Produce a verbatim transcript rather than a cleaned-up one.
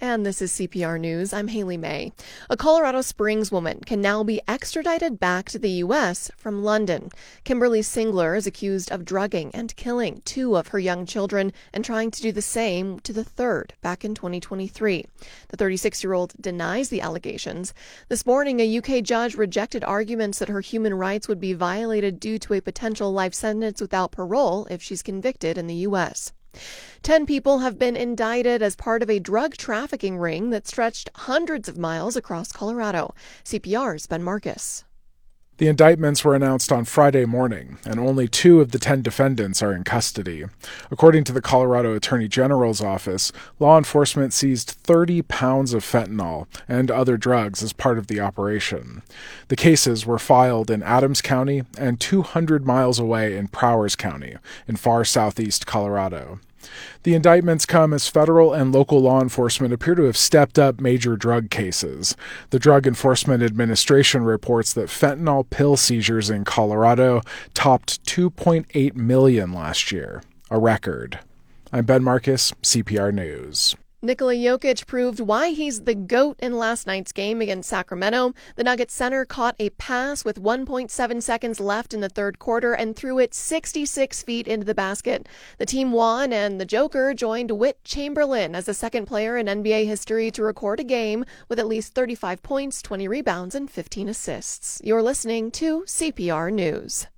And this is C P R News. I'm Haley May. A Colorado Springs woman can now be extradited back to the U S from London. Kimberly Singler is accused of drugging and killing two of her young children and trying to do the same to the third back in twenty twenty-three. The thirty-six-year-old denies the allegations. This morning, a U K judge rejected arguments that her human rights would be violated due to a potential life sentence without parole if she's convicted in the U S. Ten people have been indicted as part of a drug trafficking ring that stretched hundreds of miles across Colorado. C P R's Ben Marcus. The indictments were announced on Friday morning, and only two of the ten defendants are in custody. According to the Colorado Attorney General's office, law enforcement seized thirty pounds of fentanyl and other drugs as part of the operation. The cases were filed in Adams County and two hundred miles away in Prowers County, in far southeast Colorado. The indictments come as federal and local law enforcement appear to have stepped up major drug cases. The Drug Enforcement Administration reports that fentanyl pill seizures in Colorado topped two point eight million last year, a record. I'm Ben Marcus, C P R News. Nikola Jokic proved why he's the GOAT in last night's game against Sacramento. The Nuggets center caught a pass with one point seven seconds left in the third quarter and threw it sixty-six feet into the basket. The team won, and the Joker joined Wilt Chamberlain as the second player in N B A history to record a game with at least thirty-five points, twenty rebounds, and fifteen assists. You're listening to C P R News.